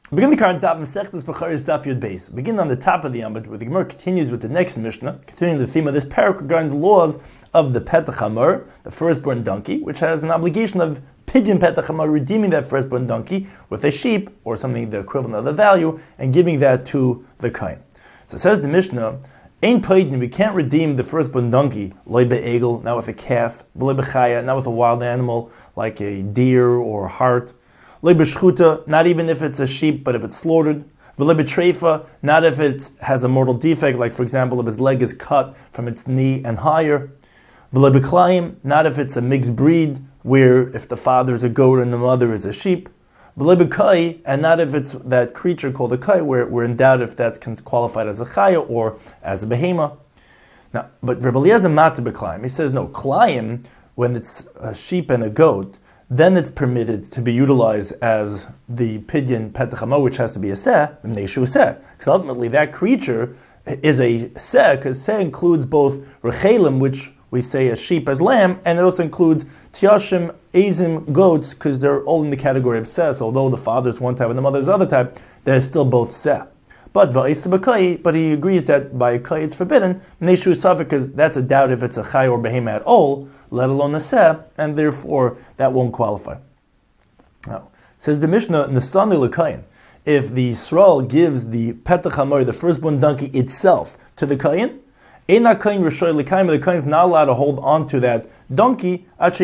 Begin the current daf Masechtas Becharis daf Yud Beis. Begin on the top of the Amud, where the Gemara continues with the next Mishnah, continuing the theme of this parak regarding the laws of the Petach Hamor, the firstborn donkey, which has an obligation of pidyon Petach Hamor, redeeming that firstborn donkey with a sheep or something the equivalent of the value, and giving that to the kohen. So it says the Mishnah, Ein pidyon, we can't redeem the firstborn donkey, loy be'egel, not with a calf, v'loy bechaya, not with a wild animal like a deer or a hart. Loy b'shchuta, not even if it's a sheep, but if it's slaughtered. V'loy b'treifa, not if it has a mortal defect, like for example, if his leg is cut from its knee and higher. V'loy b'klayim, not if it's a mixed breed, where if the father is a goat and the mother is a sheep. V'loy b'kai, and not if it's that creature called a kai, where we're in doubt if that's qualified as a chaya or as a behema. Now, but Rebbe Eliezer mata b'klayim, he says no, klayim, when it's a sheep and a goat, then it's permitted to be utilized as the pidyon Petach Hamor, which has to be a seh, neshu seh. Because ultimately that creature is a seh, because seh includes both rechelim, which we say as sheep, as lamb, and it also includes tiashim, ezim, goats, because they're all in the category of seh. So although the father's one type and the mother's other type, they're still both seh. But he agrees that by a kai it's forbidden, neshu safek, because that's a doubt if it's a chay or behema at all, let alone a seh, and therefore that won't qualify. Now, says the Mishnah, Nesanu l'kayin, if the Yisrael gives the Petach Hamor, the firstborn donkey itself, to the kayin, Eina kayin rishoy l'kayin, the kayin is not allowed to hold on to that donkey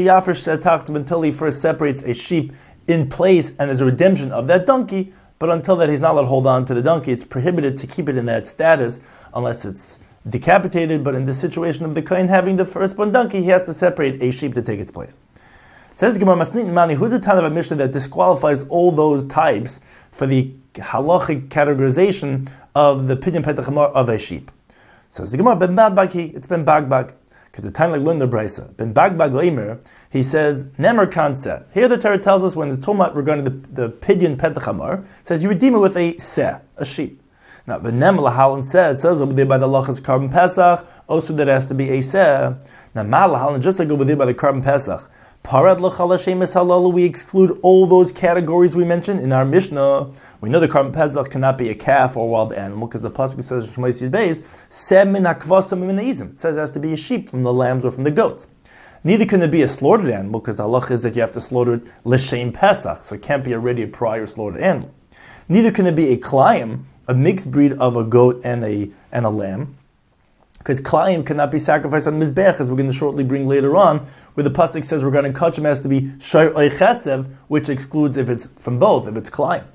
until he first separates a sheep in place and there's a redemption of that donkey. But until that, he's not allowed to hold on to the donkey. It's prohibited to keep it in that status unless it's decapitated. But in the situation of the kohen having the firstborn donkey, he has to separate a sheep to take its place. Says Gemara Masnit Mani, who's the Tana of Mishnah that disqualifies all those types for the halachic categorization of the pidyon Petach Hamor of a sheep? Says the Gemara, Ben Bagbag, it's Ben Bagbag. Because the time like Lunda Brisa, Ben Bagbag Oimer, he says, Nemer Kanse. Here the Torah tells us when it's Tomat regarding the pidyon Petach Hamor, says you redeem it with a seh, a sheep. Now, the Nem Lahalan says over there by the Lachas Carbon Pesach, also there has to be a seh. Now, Ma Lahalan, just like over there by the Carbon Pesach, Parad L'chal Hashemis Halalu, we exclude all those categories we mentioned in our Mishnah. We know the Carbon Pesach cannot be a calf or wild animal, because the Pasuk says, Shemais Yud Beis, Sem min hakvasam min ha'izim. It says it has to be a sheep from the lambs or from the goats. Neither can it be a slaughtered animal, because the halach is that you have to slaughter it l'shem Pesach, so it can't be already a prior slaughtered animal. Neither can it be a klayim, a mixed breed of a goat and a lamb, because klayim cannot be sacrificed on mizbech, as we're going to shortly bring later on, where the pasuk says regarding kachim has to be shor oichesev, which excludes if it's from both, if it's klayim.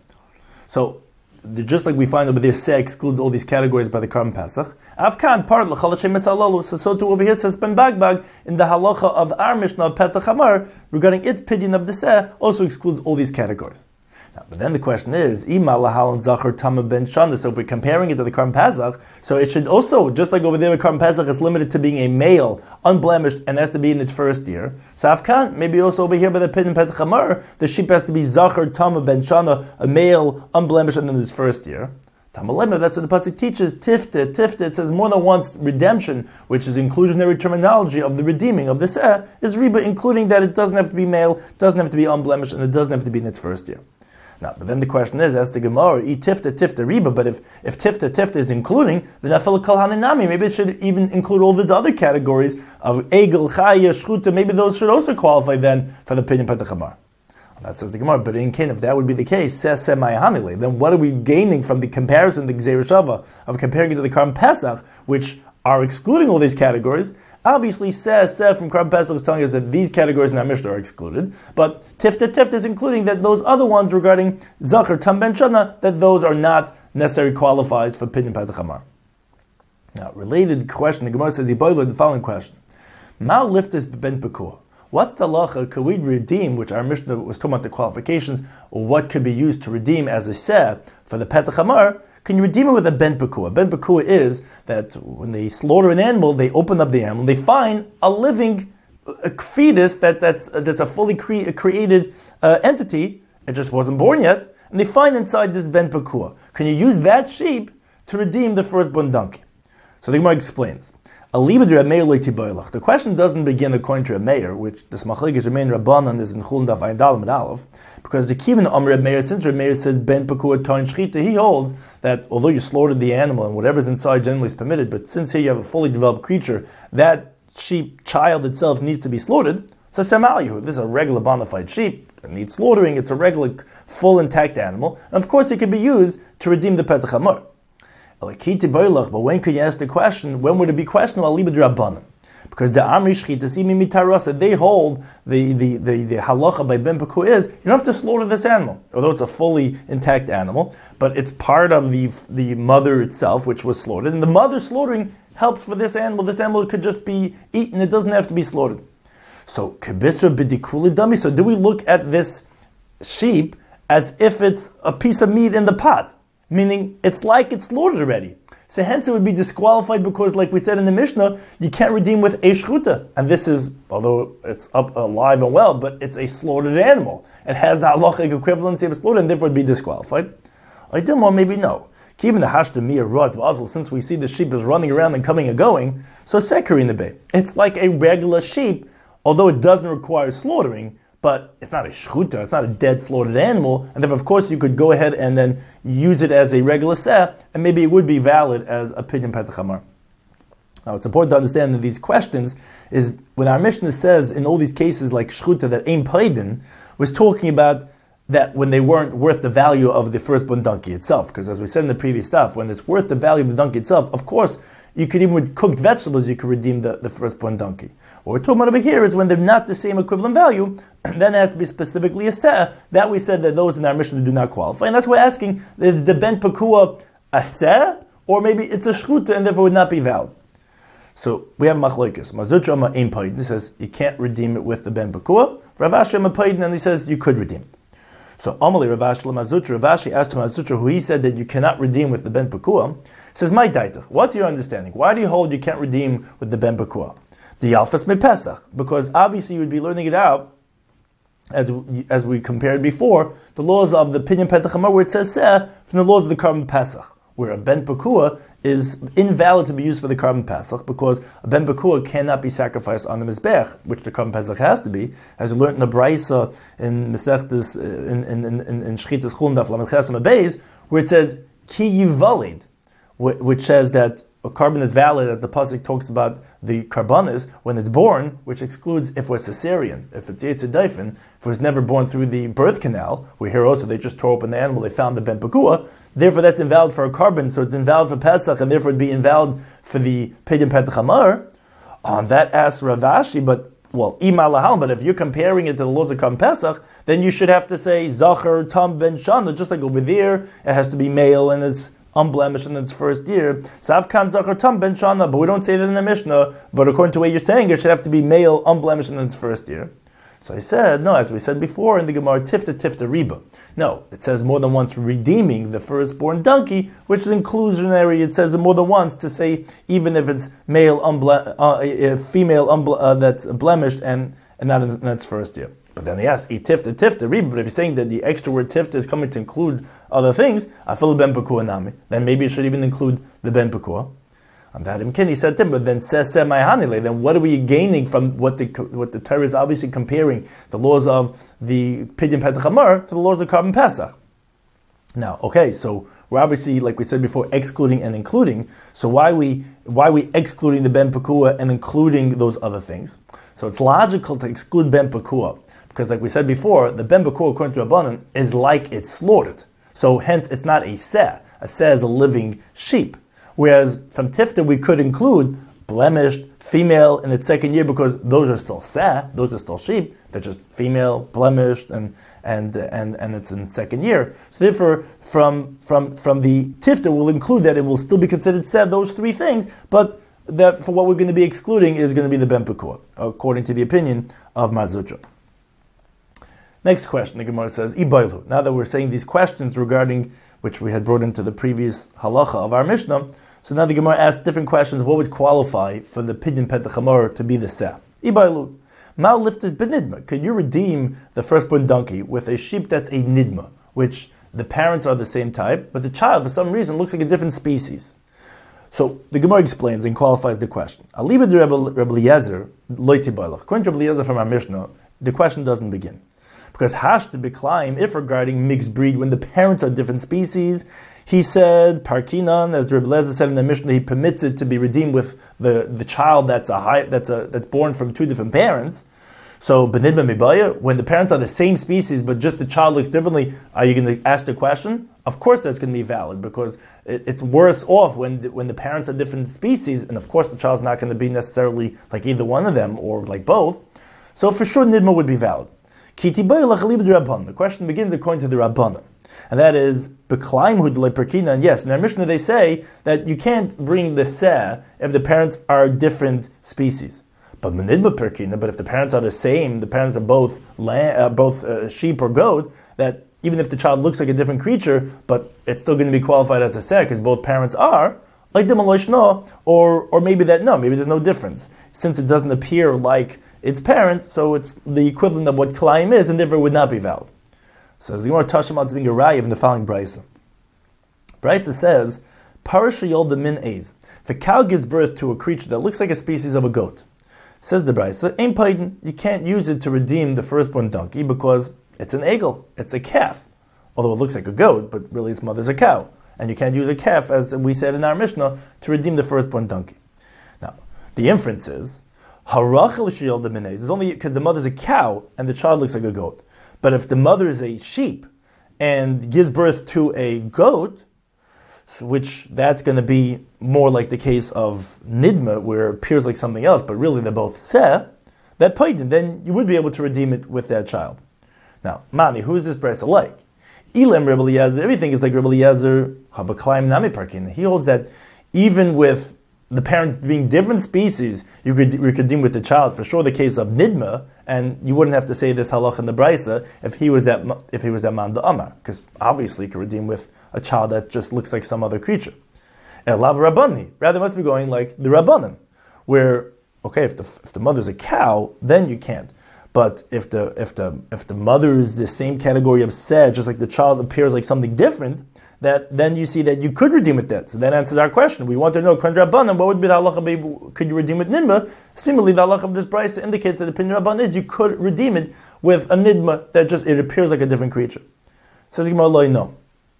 So, just like we find over there, seh excludes all these categories by the Carbon Pesach. Afkan part l'chal Hashem esalalu. So too over here says Ben Bagbag in the halacha of our Mishnah of Petach Hamor regarding its pidyon of the seh also excludes all these categories. Now, but then the question is, Ima lahal and zachar tama ben shana. So if we're comparing it to the Carbon Pesach, so it should also, just like over there with Carbon Pesach, is limited to being a male, unblemished, and has to be in its first year. So Afkan, maybe also over here by the pidyon Petach Hamor, the sheep has to be zachar tama ben shana, a male, unblemished, and in its first year. Tamalema, that's what the pasuk teaches. Tifta. It says more than once redemption, which is inclusionary terminology of the redeeming of the seh, is riba, including that it doesn't have to be male, doesn't have to be unblemished, and it doesn't have to be in its first year. Now, but then the question is, as the Gemara, tifta riba, but if tifta is including, then afel kol haninami, maybe it should even include all these other categories of egel, chaya, shchuta, maybe those should also qualify then for the pidyon Petach Hamor. That says the Gemara, but in Ken, if that would be the case, then what are we gaining from the comparison, the Gzeir Shava, of comparing it to the Carbon Pesach, which are excluding all these categories? Obviously, Seh from Carbon Pesach is telling us that these categories in our Mishnah are excluded, but Tifta is including that those other ones regarding Zachar, Tam Ben Shana, that those are not necessarily qualified for pidyon Petach Hamor. Now, related question, the Gemara says, the following question. Ma liftis ben pekuah. What's the halacha? Could we redeem, which our Mishnah was talking about the qualifications, or what could be used to redeem as a seh for the Petach Hamor? Can you redeem it with a ben pekuah? Ben pekuah is that when they slaughter an animal, they open up the animal, they find a living fetus that's a fully created entity. It just wasn't born yet, and they find inside this ben pekuah. Can you use that sheep to redeem the firstborn donkey? So the Gemara explains. The question doesn't begin according to Reb Meir, which the Smachlikish Remein Rabbanan is in Chulun Daf Ayin Dalet Amud Aleph, because the Kivin Reb Meir, since Reb Meir says Ben Pekua Toin Shchita, he holds that although you slaughtered the animal and whatever's inside generally is permitted, but since here you have a fully developed creature, that sheep child itself needs to be slaughtered. So Samalihu, this is a regular bona fide sheep, it needs slaughtering, it's a regular full intact animal, and of course it can be used to redeem the Petach HaMor. But when could you ask the question, when would it be questionable? Because the Amri Shchitas, Imi Mitarasa, they hold the halacha by Ben Pekua is, you don't have to slaughter this animal, although it's a fully intact animal, but it's part of the mother itself, which was slaughtered, and the mother slaughtering helps for this animal. This animal could just be eaten, it doesn't have to be slaughtered. So, Kebisra B'dikuli Dami, so do we look at this sheep as if it's a piece of meat in the pot? Meaning, it's like it's slaughtered already. So hence it would be disqualified because, like we said in the Mishnah, you can't redeem with a shchuta. And this is, although it's up alive and well, but it's a slaughtered animal. It has the halachic equivalency of a slaughter, and therefore it would be disqualified. I did more, maybe no. Even the hashta miyah rot vazel, since we see the sheep is running around and coming and going, so sekari in the bay. It's like a regular sheep, although it doesn't require slaughtering, but it's not a shchuta, it's not a dead slaughtered animal, and then of course you could go ahead and then use it as a regular seh, and maybe it would be valid as a pidyon petach hamar. Now it's important to understand that these questions is, when our Mishnah says in all these cases like shchuta that ein paidin, was talking about that when they weren't worth the value of the firstborn donkey itself, because as we said in the previous stuff, when it's worth the value of the donkey itself, of course, you could even with cooked vegetables, you could redeem the firstborn donkey. What we're talking about over here is when they're not the same equivalent value, then it has to be specifically a seh. That we said that those in our Mishnah do not qualify. And that's why we're asking, is the Ben Pekua a seh, or maybe it's a shchuta and therefore would not be valid? So we have machlokes. Mazutra ma ein paidin. He says you can't redeem it with the Ben Pekua. Rav Ashi ma paidin, and he says you could redeem it. So Amali Rav Ashi Mazutra, Rav Ashi asked Mazutra, who he said that you cannot redeem with the Ben Pekua. He says, my daitach, what's your understanding? Why do you hold you can't redeem with the Ben Pekua? The Yalfas me Pesach, because obviously you would be learning it out, as we compared before, the laws of the Pidyon Petach Hamar, where it says seh, from the laws of the Karban Pesach, where a Ben Pekua is invalid to be used for the Karban Pesach, because a Ben Pekua cannot be sacrificed on the Mizbech, which the Karban Pesach has to be, as we learned in the Braisa, in Mesechtes, in Shchitas Chulun Daf Lamed Ches Amud Beis, where it says, Ki Yivalid, which says that a carbon is valid, as the pasuk talks about the karbanis when it's born, which excludes if we're cesarean, if it's yitzedaifen, if it was never born through the birth canal. We hear also they just tore open the animal, they found the ben pekua. Therefore, that's invalid for a carbon, so it's invalid for Pesach, and therefore it'd be invalid for the pidyon petach hamar. On that asks Rav Ashi, but if you're comparing it to the laws of Karban Pesach, then you should have to say Zachar Tam Ben Shana, just like over there, it has to be male and it's unblemished in its first year. Savkan Zachar Tam Ben Shana, but we don't say that in the Mishnah, but according to the way you're saying, it should have to be male, unblemished in its first year. So I said, no, as we said before in the Gemara, tifta riba. No, it says more than once redeeming the firstborn donkey, which is inclusionary. It says it more than once to say even if it's male, female that's blemished and not in its first year. But then they ask, tifta riba. But if you're saying that the extra word tifta is coming to include other things, I feel ben pekua nami. Then maybe it should even include the ben pekua. On that he said, but then then what are we gaining from what the Torah is obviously comparing the laws of the Pidyon Petach Hamar to the laws of Karban Pesach? Now, okay, so we're obviously, like we said before, excluding and including. So why are we excluding the Ben Pekua and including those other things? So it's logical to exclude Ben Pekua, because like we said before, the Ben Pekua according to Rabbanan is like it's slaughtered. So hence it's not a seh. A seh is a living sheep. Whereas from tifta we could include blemished, female in its second year, because those are still seh, those are still sheep. They're just female, blemished, and it's in the second year. So therefore, from the tifta we'll include that it will still be considered seh, those three things, but that for what we're going to be excluding is going to be the ben pekua, according to the opinion of Mazutra. Next question, the Gemara says, Ibailu. Now that we're saying these questions regarding which we had brought into the previous halacha of our Mishnah, so now the Gemara asks different questions. What would qualify for the Pidyon Petach Hamar to be the seh? Ibailu. Mal liftis benidma. Could you redeem the firstborn donkey with a sheep that's a nidma, which the parents are the same type, but the child for some reason looks like a different species? So the Gemara explains and qualifies the question. According to Rabbi Eliezer from our Mishnah, the question doesn't begin. Because hashta b'klaim, if regarding mixed breed, when the parents are different species, he said, Parkinan, as Rabbi Eliezer said in the Mishnah, he permits it to be redeemed with the child that's born from two different parents. So, Benidba Mibaya, when the parents are the same species, but just the child looks differently, are you going to ask the question? Of course that's going to be valid, because it's worse off when the parents are different species, and of course the child's not going to be necessarily like either one of them, or like both. So for sure Nidma would be valid. The question begins according to the Rabbanan, and that is, and yes, in our Mishnah they say that you can't bring the seh if the parents are different species. But if the parents are the same, the parents are both sheep or goat, that even if the child looks like a different creature, but it's still going to be qualified as a seh because both parents are, like the maloishno, or maybe maybe there's no difference. Since it doesn't appear like its parent, so it's the equivalent of what Klaim is, and therefore it would not be valid. So as the Gemara Tashim being a Rayev in the following Brisa. Brisa says, Parasha Yolda Min Eiz. If a cow gives birth to a creature that looks like a species of a goat, says the Brisa, Ein Paiden, you can't use it to redeem the firstborn donkey because it's an egel, it's a calf. Although it looks like a goat, but really its mother's a cow. And you can't use a calf, as we said in our Mishnah, to redeem the firstborn donkey. Now, the inference is, Harachel Shiel de Minez is only because the mother's a cow and the child looks like a goat. But if the mother is a sheep and gives birth to a goat, which that's going to be more like the case of Nidma, where it appears like something else, but really they're both Seh, that Paidin, then you would be able to redeem it with that child. Now, Mani, who is this Brisa like? Ilem Rebbe Eliezer, everything is like Rebbe Eliezer, Habaklaim Nami Parkin. He holds that even with the parents being different species, you could redeem with the child. For sure, the case of Nidma, and you wouldn't have to say this halach in the Brisa if he was that man the Amar, because obviously you could redeem with a child that just looks like some other creature. Elav Rabbani, rather it must be going like the Rabbanim, where okay, if the mother's a cow, then you can't. But if the mother is the same category of seh, just like the child appears like something different, that then you see that you could redeem with that. So that answers our question. We want to know, what would be the halacha? Could you redeem with nidma? Similarly, the halacha of this brisa indicates that the opinion of Rabban is you could redeem it with a nidma that just it appears like a different creature. Says the Gemara, no.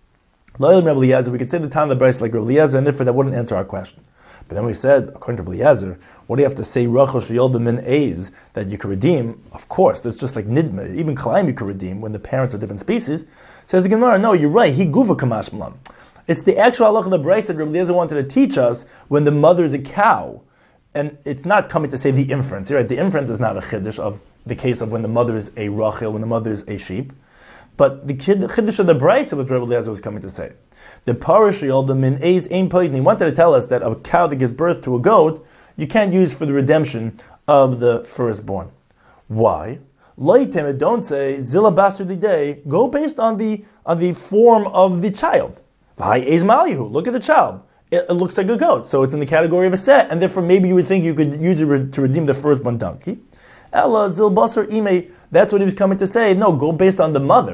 We could say the time of the brisa like Rabbi Eliezer, and therefore that wouldn't answer our question. But then we said, according to Rabbi Eliezer, what do you have to say, Rachel Sheyolda Min Eiz, that you could redeem? Of course, that's just like nidma. Even Klaim you could redeem when the parents are different species. Says the Gemara, no, you're right. He guva kamash malam. It's the actual halacha of the brisa that Rabbi Eliezer wanted to teach us when the mother is a cow, and it's not coming to say the inference. Right? The inference is not a chiddush of the case of when the mother is a rachel, when the mother is a sheep, but the chiddush of the brisa was Rabbi Eliezer was coming to say. The parish Yolda Min Eiz Ein Paidin. He wanted to tell us that a cow that gives birth to a goat you can't use for the redemption of the firstborn. Why? Leitem, don't say zila bastard day. Go based on the form of the child. Look at the child. It looks like a goat, so it's in the category of a set, and therefore maybe you would think you could use it to redeem the firstborn donkey. Ella zil basar ime. That's what he was coming to say. No, go based on the mother.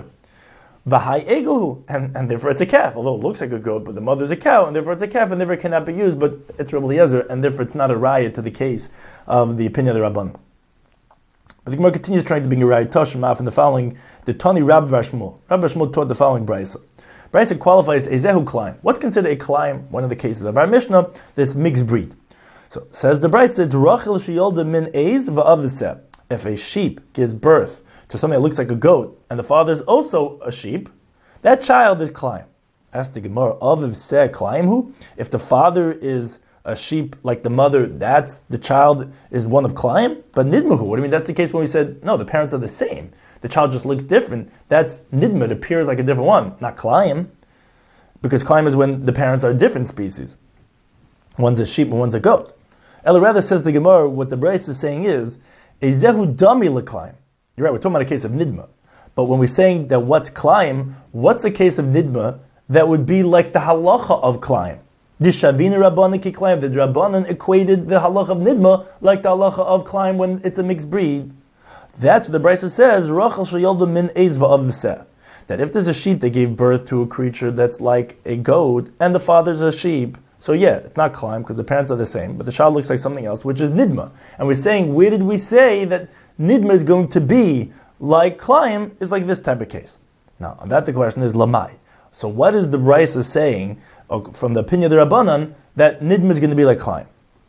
And therefore it's a calf, although it looks like a goat, but the mother's a cow, and therefore it's a calf, and therefore it cannot be used, but it's Rabbi Eliezer, and therefore it's not a raya to the case of the opinion of the Rabban. But the Gemara continues trying to bring a raya Toshimaf in the following, the Tani Rabbi Shmuel. Rabbi Shmuel taught the following brisa. Brisa qualifies a zehu klaim. What's considered a klaim? One of the cases of our Mishnah, this mixed breed. So says the brisa, it's Rachel Sheyolda Min Eiz Va'av. If a sheep gives birth to something that looks like a goat, and the father is also a sheep, that child is Klaim. Ask the Gemara, Aviv Seh Klaim who? If the father is a sheep like the mother, that's the child is one of Klaim? But Nidmahu, what do you mean? That's the case when we said, no, the parents are the same. The child just looks different. That's Nidma, it appears like a different one, not Klaim. Because Klaim is when the parents are different species. One's a sheep and one's a goat. Ella rather says the Gemara, what the Brace is saying is, a Zehu Dami LeKlaim. You're right, we're talking about a case of Nidma. But when we're saying that what's Klaim, what's a case of Nidma that would be like the halacha of Klaim? The Shavina Rabbanan ki Klaim, the Rabbanan equated the halacha of Nidma like the halacha of Klaim when it's a mixed breed. That's what the Brisa says, Rachel Sheyolda Min Eiz Va'av Seh. That if there's a sheep that gave birth to a creature that's like a goat, and the father's a sheep, So yeah, it's not Klaim because the parents are the same, but the child looks like something else, which is Nidma. And we're saying, where did we say that Nidma is going to be like Klaim is like this type of case? Now, on that the question is Lamai. So what is the Brisa saying from the opinion of the Rabbanan that Nidma is going to be like Klaim?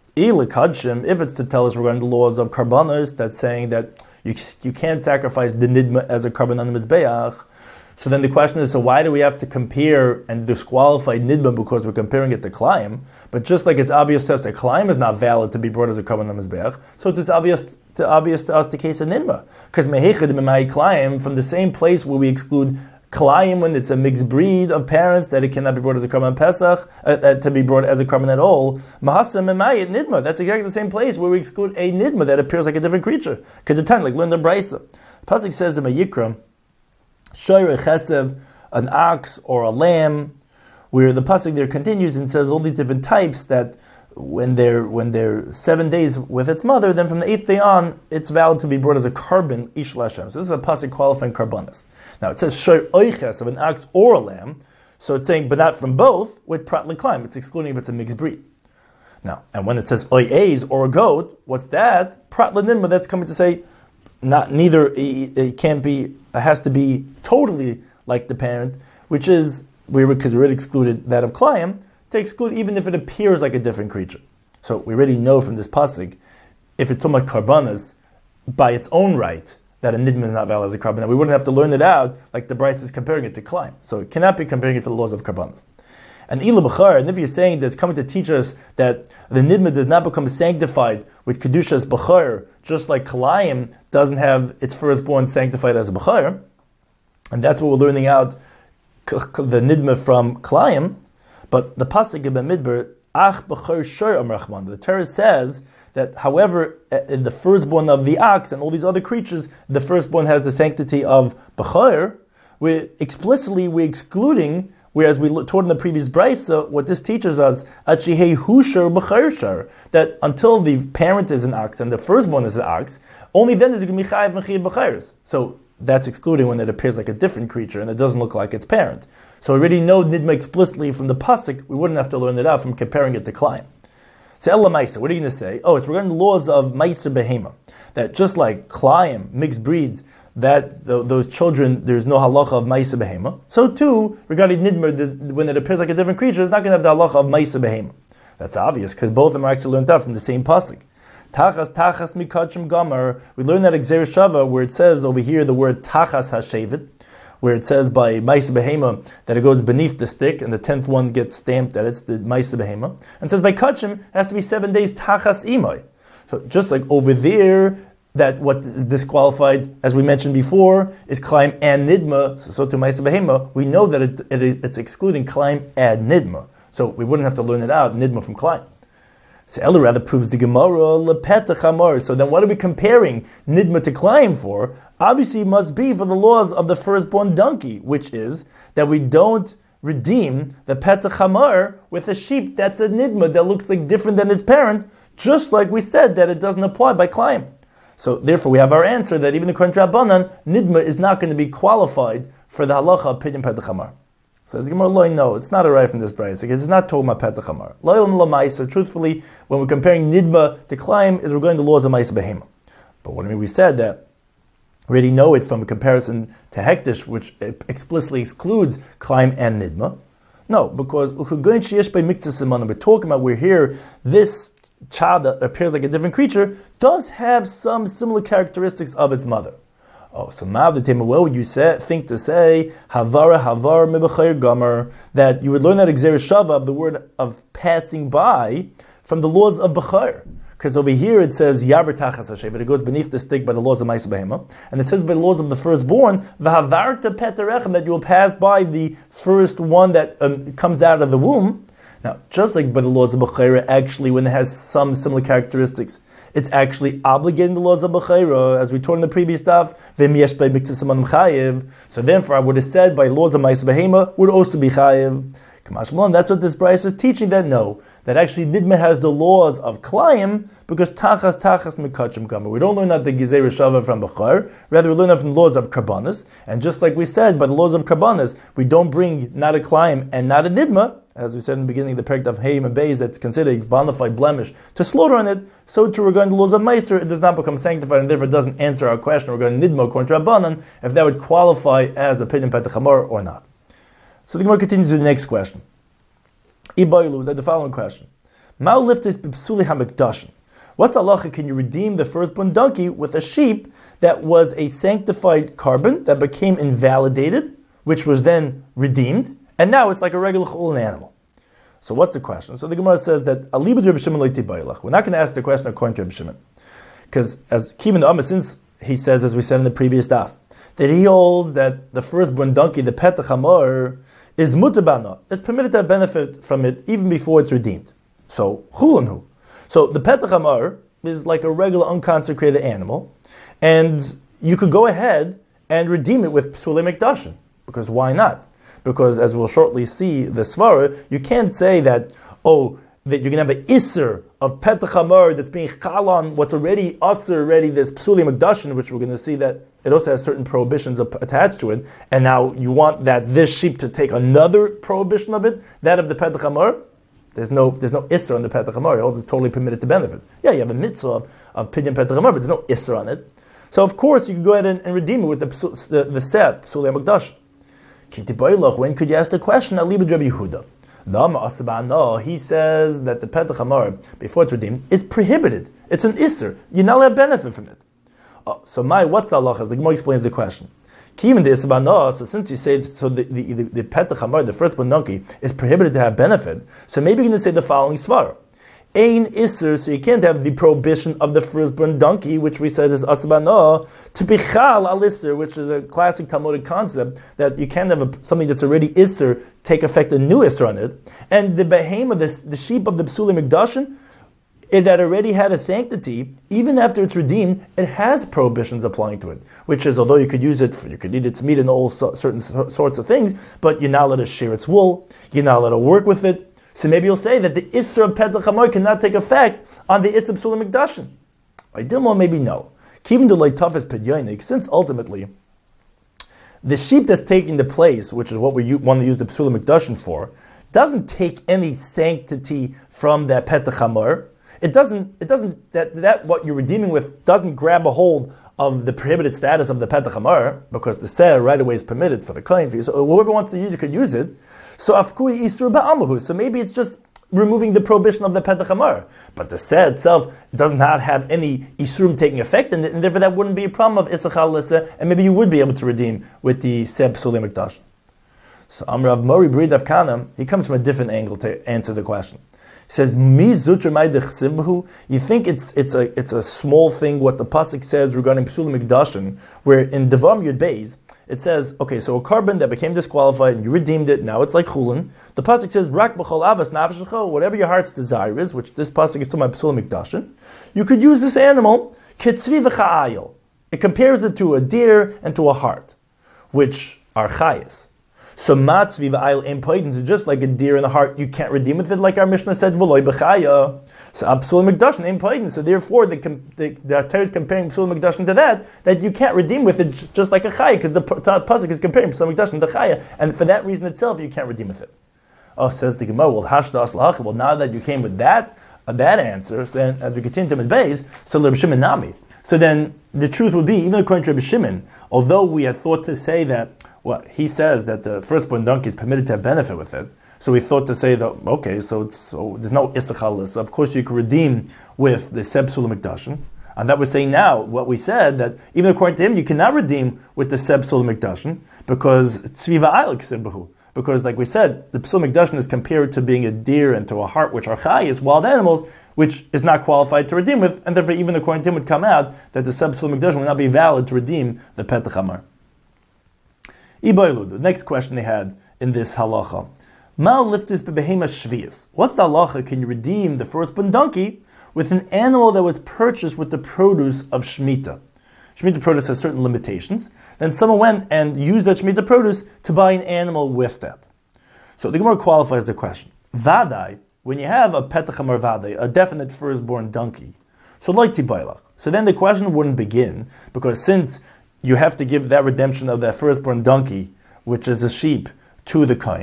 If it's to tell us regarding the laws of Karbanos, that's saying that you can't sacrifice the Nidma as a Karban on the Mizbeach. So then the question is, so why do we have to compare and disqualify Nidma because we're comparing it to Klaim? But just like it's obvious to us that Klaim is not valid to be brought as a Karban on the Mizbeach, so it is obvious to us the case of Nidma. Because Mehechad Memai Klaim, from the same place where we exclude Klaim when it's a mixed breed of parents, that it cannot be brought as a Karban Pesach, to be brought as a Karban at all. Mahasa Memayit Nidma, that's exactly the same place where we exclude a Nidma that appears like a different creature. Because the time, like Linda Brisa. Pasuk says in Mayikra, Shoyre Chesev, an ox or a lamb, where the pasuk there continues and says all these different types that when they're 7 days with its mother, then from the 8th day on, it's valid to be brought as a carbon ish lashem. So this is a pasuk qualifying karbanas. Now it says shoyre oiches of an ox or a lamb, so it's saying but not from both with prat l'klaim. It's excluding if it's a mixed breed. Now, and when it says oyes or a goat, what's that? Prat l'nimma, that's coming to say neither it can't be. It has to be totally like the parent, which is because we already excluded that of Klayim, to exclude even if it appears like a different creature. So we already know from this pasuk, if it's talking about karbanas, by its own right, that a nidma is not valid as a karban. We wouldn't have to learn it out like the Bryce is comparing it to Klayim. So it cannot be comparing it for the laws of karbanas. And Ila B'char, and if you're saying that it's coming to teach us that the nidma does not become sanctified with Kedushas B'char, just like Kalayim doesn't have its firstborn sanctified as a B'char, and that's what we're learning out the nidma from Kalayim, but the Pasuk in Midbar, Ach B'char Shor Amrachman, the Torah says that, however, in the firstborn of the ox and all these other creatures, the firstborn has the sanctity of B'char, we're excluding. Whereas we taught in the previous brisa, what this teaches us, that until the parent is an ox and the firstborn is an ox, only then is it going to be chayiv and chayiv b'chayres. So that's excluding when it appears like a different creature and it doesn't look like its parent. So we already know nidma explicitly from the pasuk. We wouldn't have to learn it out from comparing it to Klayim. So Ella Maisa, what are you going to say? Oh, it's regarding the laws of Meiser Behema, that just like Klayim, mixed breeds, that those children, there's no halacha of Ma'isa Behema. So too, regarding Nidmer, when it appears like a different creature, it's not going to have the halacha of Ma'isa Behema. That's obvious, because both of them are actually learned out from the same pasuk. Tachas mikachim gomer. We learn that Gzeir Shava, where it says over here the word Tachas hashevet, where it says by Ma'isa Behema that it goes beneath the stick, and the 10th one gets stamped that it's the Ma'isa Behema. And it says by Kachim, it has to be 7 days Tachas imay. So just like over there, that what is disqualified, as we mentioned before, is Klayim and Nidma. So to Ma'isa Behema, we know that it's excluding Klayim and Nidma. So we wouldn't have to learn it out, Nidma from Klayim. So Ella rather proves the Gemara, Lepetach Hamor. So then what are we comparing Nidma to Klayim for? Obviously it must be for the laws of the firstborn donkey, which is that we don't redeem the Petach Hamor with a sheep that's a Nidma that looks like different than its parent, just like we said that it doesn't apply by Klayim. So therefore we have our answer that even according to Rabbanan, Nidma is not going to be qualified for the halacha of Pidyon Petach Hamor. So the Gemara Loi, no, it's not a right from this price, because it's not talking about Petach Hamor. Loyal and Lamaisa, truthfully, when we're comparing Nidma to Klayim, is we're going to the laws of Ma'isa Behema. But when we said that, we already know it from a comparison to Hektish, which explicitly excludes Klayim and Nidma. No, because we're talking about, we're here, this child that appears like a different creature does have some similar characteristics of its mother. Oh, so what would you think to say havar mebachayr gomer, that you would learn that Gzeir Shava of the word of passing by from the laws of Bechayr? Because over here it says Yaver Tachas Hashem, but it goes beneath the stick by the laws of Ma'isa Behema, and it says by the laws of the firstborn v'havarta peterechem, that you will pass by the first one that comes out of the womb. Now, just like by the laws of Bechayra, actually, when it has some similar characteristics, it's actually obligating the laws of Bechayra, as we taught in the previous stuff. So therefore, I would have said by laws of Ma'isa Behema would also be chayiv. That's what this Bryce is teaching. That no, that actually Nidma has the laws of Klayim because Tachas mikachim gomer. We don't learn that the Gzeir Shava from Bechar, rather we learn that from the laws of Karbanas. And just like we said, by the laws of Karbanas, we don't bring not a Klayim and not a Nidma. as we said in the beginning of the Perek of Hayim and Beis, that's considered a bona fide blemish, to slaughter on it, so too regarding the laws of Meiser, it does not become sanctified, and therefore doesn't answer our question regarding Nidmo according to Rabbanan, if that would qualify as a Pidyon Petach Hamor or not. So the Gemara continues with the next question. The following question. Ma'u liftis b'psuli hamikdashin. What's the halacha? Can you redeem the firstborn donkey with a sheep that was a sanctified carbon that became invalidated, which was then redeemed, and now it's like a regular chulin animal? So what's the question? So the Gemara says that alibud Reb Shimon lo tibaylach. We're not going to ask the question according to Reb Shimon, because as Kivin the Amma, since he says, as we said in the previous daf, that he holds that the firstborn donkey, the petach hamor, is mutabana. It's permitted to have benefit from it even before it's redeemed. So chulin. So the petach hamor is like a regular unconsecrated animal, and you could go ahead and redeem it with psulei mikdashin, because why not? Because as we'll shortly see the svara, you can't say that that you're going to have an isser of petach hamor that's being chal on what's already usser already, this psulei mikdashin, which we're going to see that it also has certain prohibitions attached to it, and now you want that this sheep to take another prohibition of it, that of the petach hamor. There's no isser on the petach hamor. It's totally permitted to benefit. Yeah, you have a mitzvah of pidyon petach hamor, but there's no isser on it. So of course you can go ahead and redeem it with the sep psulei mikdashin. When could you ask the question? Alibud Rabbi Yehuda. He says that the petach hamor, before it's redeemed, is prohibited. It's an isser. You're not allowed to benefit from it. So what's the halacha? The Gemara explains the question. So since you say the petach hamor, the firstborn donkey, is prohibited to have benefit, so maybe you're going to say the following svara. Ein isser, so you can't have the prohibition of the firstborn donkey, which we said is asabana, to bichal al isser, which is a classic Talmudic concept, that you can't have something that's already isser take effect a new isser on it. And the behemoth, the sheep of the psulei mikdashin, it had already had a sanctity, even after it's redeemed, it has prohibitions applying to it. Which is, although you could use it, you could eat its meat and all certain sorts of things, but you're not allowed to shear its wool, you're not allowed to work with it. So maybe you'll say that the Isser of Petach Hamor cannot take effect on the Isser of Psulei Mikdashin. Dilma, maybe no. Kivin do Leitafes Pedyonik, since ultimately the sheep that's taking the place, which is what we want to use the Psulei Mikdashin for, doesn't take any sanctity from that Petach Hamor. It doesn't that what you're redeeming with doesn't grab a hold of the prohibited status of the petach hamor, because the seh right away is permitted for the kohen. So whoever wants to use it could use it. So afkui isur ba'amahu. So maybe it's just removing the prohibition of the petach hamor, but the seh itself does not have any isurim taking effect in it, and therefore that wouldn't be a problem of isachal lisa, and maybe you would be able to redeem with the seh psulei mikdash. So Amrav Mori Brid of Kana, he comes from a different angle to answer the question. He says, "Mi zutra mai dechsibhu." You think it's a small thing what the pasuk says regarding psulei mikdashin, where in Devarim Yud Beis it says, okay, so a carbon that became disqualified and you redeemed it, now it's like chulin. The pasuk says, "Rak b'chol avas nafshecha," whatever your heart's desire is, which this pasuk is talking about psulei mikdashin. You could use this animal ketzvi v'cha'ayil. It compares it to a deer and to a hart, which are chayis. So matzvi v'ayil ein poidin, so just like a deer and a hart, you can't redeem with it, like our Mishnah said, v'loy b'chaya. So psulei mikdashin ein poidin. So therefore, the Torah is comparing psulei mikdashin to that you can't redeem with it just like a chaya, because the pasuk is comparing psulei mikdashin to chaya, and for that reason itself, you can't redeem with it. Oh, says the Gemara, well, hashda aslacha. Well, now that you came with that answer, so then as we continue to Beis, so Reb Shimon nami. So then the truth would be, even according to Reb Shimon, although we had thought to say that. Well, he says that the firstborn donkey is permitted to have benefit with it. So we thought to say that, okay, so there's no isachal. So of course you can redeem with the seb psulei mikdashin. And that we're saying now, what we said, that even according to him, you cannot redeem with the seb psulei mikdashin, because tzvi v'ayil ksibahu. Because like we said, the psulei mikdashin is compared to being a deer and to a hart, which are chayis, wild animals, which is not qualified to redeem with, and therefore even according to him would come out that the seb psulei mikdashin would not be valid to redeem the petach hamor. The next question they had in this halacha. Mal liftis bebehema shvius. What's the halacha? Can you redeem the firstborn donkey with an animal that was purchased with the produce of Shemitah? Shemitah produce has certain limitations. Then someone went and used that Shemitah produce to buy an animal with that. So the Gemara qualifies the question. Vadai, when you have a petach hamor vadai, a definite firstborn donkey, so like tibaylach. So then the question wouldn't begin, because since you have to give that redemption of that firstborn donkey, which is a sheep, to the kohen,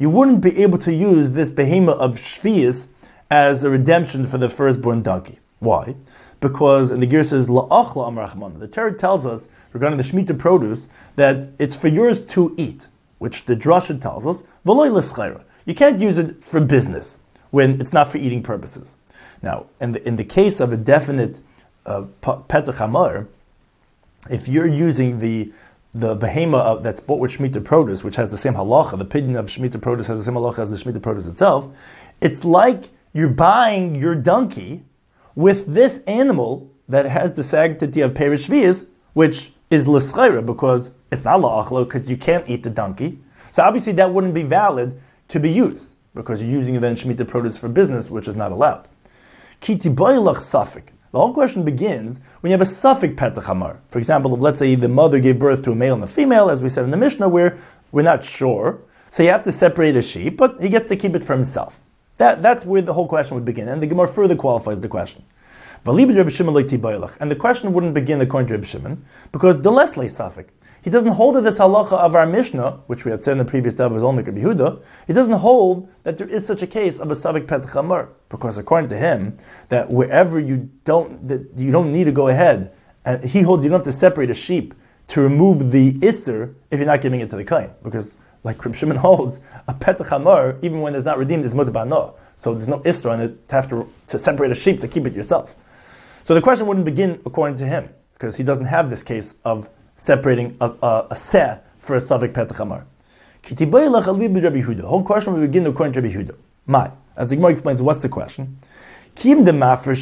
you wouldn't be able to use this behemoth of Shvius as a redemption for the firstborn donkey. Why? Because, and the Ger says, La'achla Amar Rachman. The Torah tells us, regarding the Shemitah produce, that it's for yours to eat, which the Drasha tells us, V'loi l'schaira. You can't use it for business when it's not for eating purposes. Now, in the case of a definite Petach Hamar, if you're using the behemoth that's bought with Shemitah produce, which has the same halacha, the pidyon of Shemitah produce has the same halacha as the Shemitah produce itself, it's like you're buying your donkey with this animal that has the sanctity of Perish Shvius, which is l'schaira, because it's not la'achlo, because you can't eat the donkey. So obviously that wouldn't be valid to be used, because you're using then Shemitah produce for business, which is not allowed. Ki tibaylach safek. The whole question begins when you have a safek petach hamar. For example, if let's say the mother gave birth to a male and a female, as we said in the Mishnah, where we're not sure, so you have to separate a sheep, but he gets to keep it for himself. That's where the whole question would begin, and the Gemara further qualifies the question. And the question wouldn't begin according to Reb Shimon, because the less lay safek. He doesn't hold to this halacha of our Mishnah, which we had said in the previous daf was only Rabbi Yehuda. He doesn't hold that there is such a case of a safek petach hamar, because according to him, that wherever you don't need to go ahead, and he holds you don't have to separate a sheep to remove the isser if you're not giving it to the kain, because like Reb Shimon holds, a petach hamar, even when it's not redeemed, is mutar b'ano. So there's no isser on it to have to separate a sheep to keep it yourself. So the question wouldn't begin according to him, because he doesn't have this case of separating a seh for a safek petach hamar. The whole question will begin according to Rabbi Yehuda. As the Gemara explains, what's the question? Since, the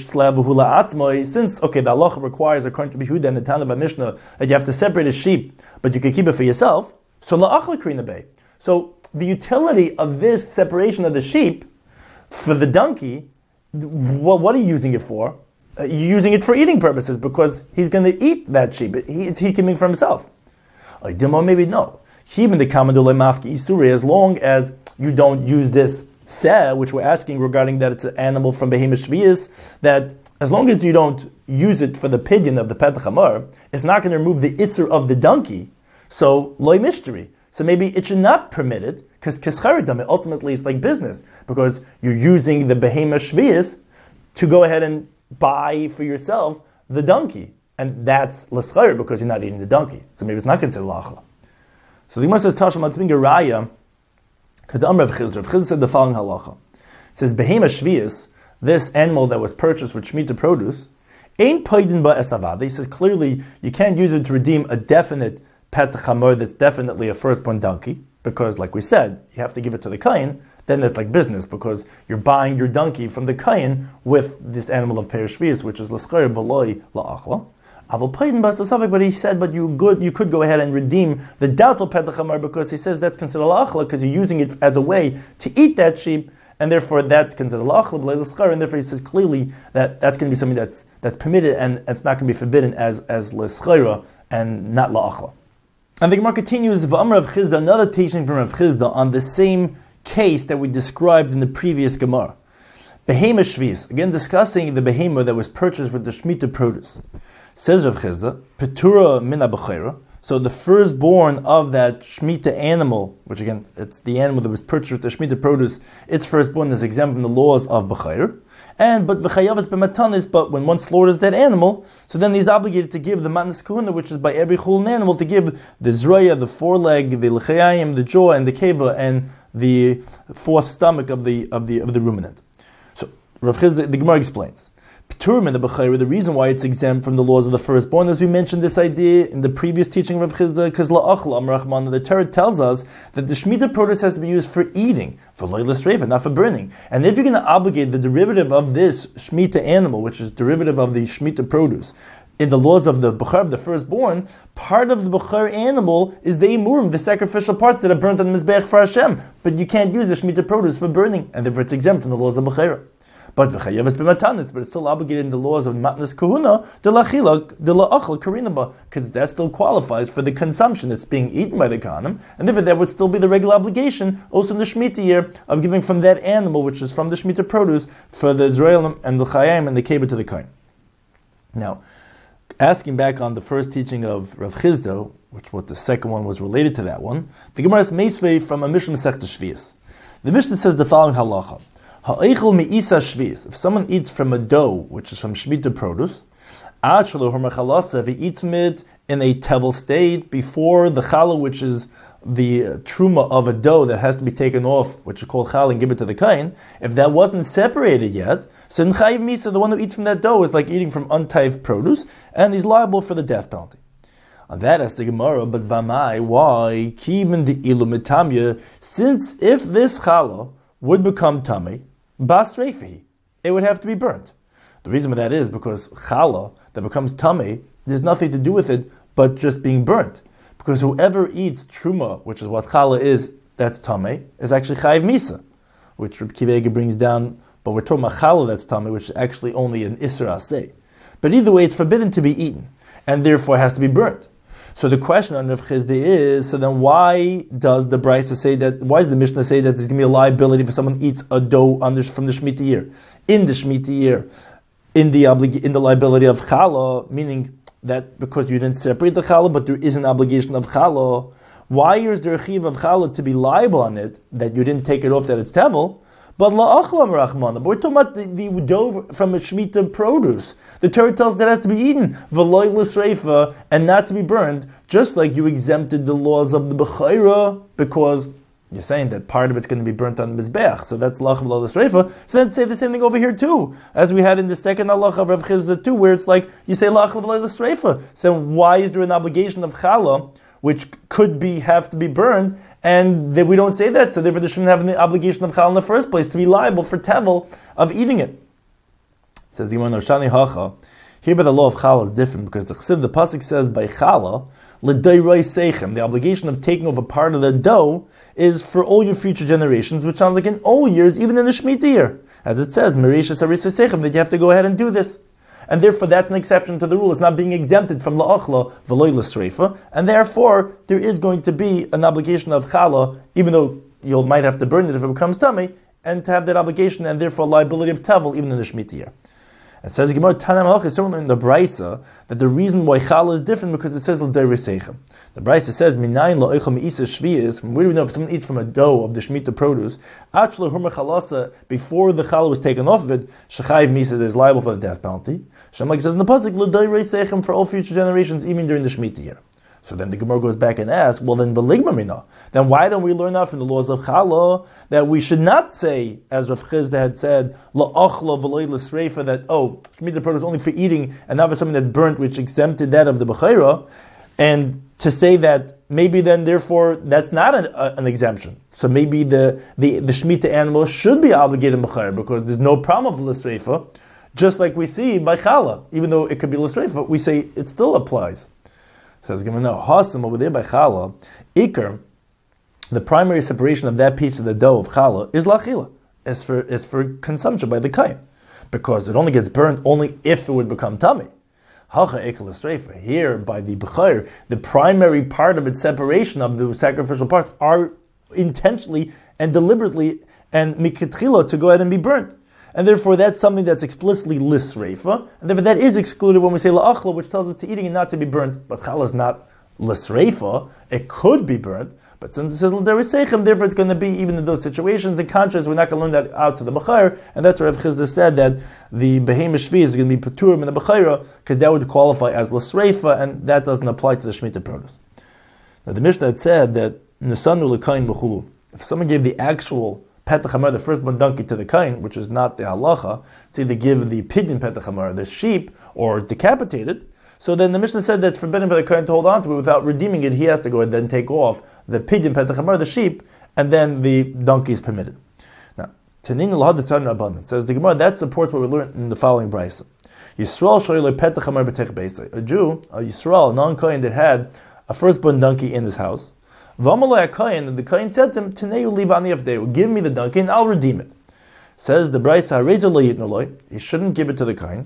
halacha requires, according to Rabbi Yehuda and the Tana Mishnah, that you have to separate a sheep, but you can keep it for yourself, so la'achla krina bei. So the utility of this separation of the sheep for the donkey, what are you using it for? You're using it for eating purposes, because he's going to eat that sheep. He can make for himself. Maybe no. Even the kamadulay mafki isuri, as long as you don't use this seh, which we're asking regarding that it's an animal from behemoth shvius, that as long as you don't use it for the pidyon of the petach hamar, it's not going to remove the isser of the donkey. So loy mystery. So maybe it should not permit it, because kescharidam, ultimately it's like business, because you're using the behemoth shvius to go ahead and buy for yourself the donkey, and that's l'schayr because you're not eating the donkey. So maybe it's not considered la'achla. So the Gemara says Tashma Matzminga Raya, because the Amr of Chizr said the following halacha. It says Behema Shvius, this animal that was purchased with Shemitah produce, ain't paidin ba esavada. He says clearly you can't use it to redeem a definite petach hamar that's definitely a firstborn donkey, because like we said, you have to give it to the kain. Then that's like business, because you're buying your donkey from the kain with this animal of Perish Shvius, which is l'schayr v'loi la'achla. But he said, but you could go ahead and redeem the doubtful petach hamar, because he says that's considered la'achla, because you're using it as a way to eat that sheep, and therefore that's considered la'achla, and therefore he says clearly that that's going to be something that's permitted, and it's not going to be forbidden as l'schayra and not la'achla. And the Gemara continues, V'amar of Chizda, another teaching from Rav Chizda on the same case that we described in the previous Gemara. Behema Shvius, again discussing the behema that was purchased with the Shemitah produce. Says Rav Chizda, Petura mina b'chayra, so the firstborn of that Shemitah animal, which again, it's the animal that was purchased with the Shemitah produce, its firstborn is exempt from the laws of b'chayr. But v'chayavas b'matanis, but when one slaughters that animal, so then he's obligated to give the matnas kahuna, which is by every chulin animal, to give the zraya, the foreleg, the l'chayayim, the jaw, and the keva, and the fourth stomach of the ruminant. So Rav Chizda, the Gemara explains, the reason why it's exempt from the laws of the firstborn, as we mentioned this idea in the previous teaching of Rav Chizda, because la'achla Amar Rachman, the Torah tells us that the Shemitah produce has to be used for eating, for loyless reifa, not for burning. And if you're going to obligate the derivative of this Shemitah animal, which is derivative of the Shemitah produce, in the laws of the Bechar, the firstborn, part of the Bechar animal is the Imurim, the sacrificial parts that are burnt on the Mizbeach for Hashem. But you can't use the Shemitah produce for burning, and therefore it's exempt from the laws of Bechar. But it's still obligated in the laws of Matnas Kahuna, the La'achal Karinaba, because that still qualifies for the consumption that's being eaten by the Kohanim, and therefore that would still be the regular obligation, also in the Shemitah year, of giving from that animal, which is from the Shemitah produce, for the Israel and the Chayim and the Keva to the Kohen. Now, asking back on the first teaching of Rav Chizda, which what the second one was related to that one, the Gemara is Meisvei from a Mishnah Masechta Shvius. The Mishnah says the following halacha. Ha'eichel me'isa shvius. If someone eats from a dough, which is from Shemitah produce, if he eats from it in a tevel state before the challah, which is the truma of a dough that has to be taken off, which is called challah, and give it to the kain, if that wasn't separated yet, so in chayiv misa, the one who eats from that dough is like eating from untithed produce, and he's liable for the death penalty. On that, as the Gemara, but vamai, why? Kivin the ilu mitamya, since if this challah would become tummy, bas reifihi, it would have to be burnt. The reason for that is because challah that becomes tummy, there's nothing to do with it but just being burnt. Because whoever eats truma, which is what challah is, that's tummy, is actually chayiv misa, which Reb Kiva Eger brings down. But we're talking about challah that's tummy, which is actually only an isser aseh. But either way, it's forbidden to be eaten, and therefore has to be burnt. So the question on Rav Chizda is, so then why does the Brisa say that? Why does the Mishnah say that there's going to be a liability if someone eats a dough from the Shemitah year? In the Shemitah year, in the liability of challah, meaning that because you didn't separate the challah, but there is an obligation of challah, why is there a chiv of challah to be liable on it, that you didn't take it off, that it's tevel? But la'achlam rachmana. But we're talking about the dough from a Shemitah produce. The Torah tells that it has to be eaten, v'loy l'sreifa, and not to be burned, just like you exempted the laws of the Bechayra, because you're saying that part of it's going to be burnt on the Mizbeach, so that's la'achlam l'sreifa. So then say the same thing over here too, as we had in the second halacha of Rav Chizda too, where it's like, you say la'achlam l'sreifa. So why is there an obligation of challah, which have to be burned, and we don't say that, so therefore they shouldn't have the obligation of challah in the first place to be liable for tevel of eating it. Says the Gemara, Shani Hacha. Here, by the law of challah is different because the pasuk says by challah l'dayrei seichem, the obligation of taking off a part of the dough is for all your future generations, which sounds like in all years, even in the Shemitah year, as it says merishas harisa seichem, that you have to go ahead and do this. And therefore, that's an exception to the rule. It's not being exempted from la'achla v'loy l'sreifa, and therefore there is going to be an obligation of challah, even though you might have to burn it if it becomes tummy, and to have that obligation, and therefore liability of tevel even in the Shemitah year. It says Gemara Tanam Halach is certainly in the Brisa that the reason why challah is different because it says l'dayrei seichem. The Brisa says minayin la'oichel me'isa shviyas. Where do we know if someone eats from a dough of the Shemitah produce? Actually, humar chalasa before the challah was taken off of it, shechayiv misa is liable for the death penalty. Shamak says in the pasuk l'dayrei seichem for all future generations, even during the Shemitah year. So then the Gemara goes back and asks, well then v'ligma mina. Then why don't we learn out from the laws of challah that we should not say, as Rav Chizda had said, la'achla v'loy l'sreifa, that Shemitah produce only for eating and not for something that's burnt, which exempted that of the bechayra, and to say that maybe then therefore that's not an exemption. So maybe the Shemitah animal should be obligated in bechayra because there's no problem of l'sreifa, just like we see by challah, even though it could be l'sreifa, we say it still applies. Says Gemara, Hasam over there by challah, ikar, the primary separation of that piece of the dough of challah is lachila, is for consumption by the kain, because it only gets burnt only if it would become tummy. Hacha ekel estreifa. Here by the bechayr, the primary part of its separation of the sacrificial parts are intentionally and deliberately and miketchila to go ahead and be burnt. And therefore, that's something that's explicitly lisreifa, and therefore that is excluded when we say la'achla, which tells us to eating and not to be burnt. But challah is not lisreifa; it could be burnt. But since it says l'dayrei seichem, therefore it's going to be even in those situations. In contrast, we're not going to learn that out to the bechayr, and that's why Rav Chizda said that the behemoth shvi is going to be paturim in the bechayra because that would qualify as lisreifa, and that doesn't apply to the Shemitah produce. Now the Mishnah had said that nisanu l'kain b'chulu. If someone gave the actual Petach Hamar, the firstborn donkey, to the kain, which is not the halacha, it's either give the pigeon Petach Hamar, the sheep, or decapitate it. So then the Mishnah said that it's forbidden for the kain to hold on to it without redeeming it. He has to go and then take off the pigeon Petach Hamar, the sheep, and then the donkey is permitted. Now, Tanin al-Hadatan abundance says the Gemara that supports what we learned in the following brisa. Yisrael shoyle Petach Hamar b'tech beisai. A Jew, a Yisrael, a non-kain that had a firstborn donkey in his house. And the Kain said to him, give me the donkey and I'll redeem it. Says the Brisa, he shouldn't give it to the Kain,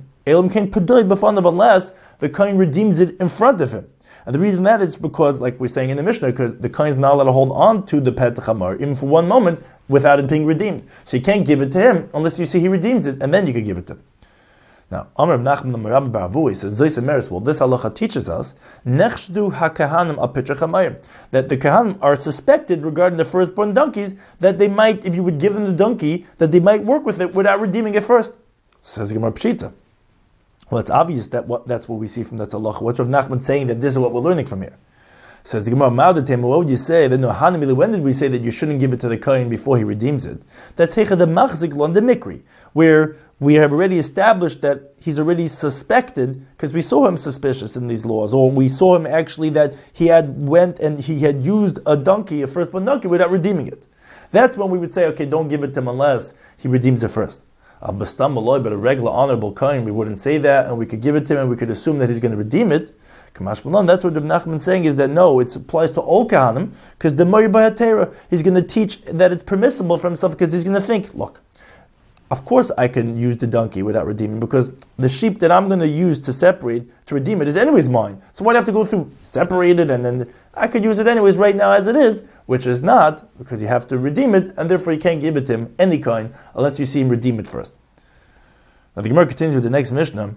unless the Kain redeems it in front of him. And the reason that is because, like we're saying in the Mishnah, because the Kain is not allowed to hold on to the Petach Hamar, even for one moment, without it being redeemed. So you can't give it to him unless you see he redeems it, and then you can give it to him. Now, Amr Nachman Rabbi Baravu, he says, Zois Emeris, well, this halacha teaches us, Nechshdu HaKahanim al Pitra Chamayim, that the Kahanim are suspected regarding the firstborn donkeys, that they might, if you would give them the donkey, that they might work with it without redeeming it first. Says Gemara Pshita. Well, it's obvious that that's what we see from that halacha. What's Rav Nachman saying that this is what we're learning from here? Says the Gemara, what would you say that no Hanamili? When did we say that you shouldn't give it to the Kohen before he redeems it? That's Hecha the Machzik Lon the Mikri, where we have already established that he's already suspected because we saw him suspicious in these laws, or we saw him actually that he had went and he had used a donkey, a firstborn donkey, without redeeming it. That's when we would say, okay, don't give it to him unless he redeems it first. But a regular honorable Kohen, we wouldn't say that, and we could give it to him and we could assume that he's going to redeem it. That's what Reb Nachman is saying, is that no, it applies to all Kahanim, because the Mori B'Hatera, he's going to teach that it's permissible for himself, because he's going to think, look, of course I can use the donkey without redeeming, because the sheep that I'm going to use to separate, to redeem it, is anyways mine. So why do I have to go through separate it, and then I could use it anyways right now as it is, which is not, because you have to redeem it, and therefore you can't give it to him any kind, unless you see him redeem it first. Now the Gemara continues with the next Mishnah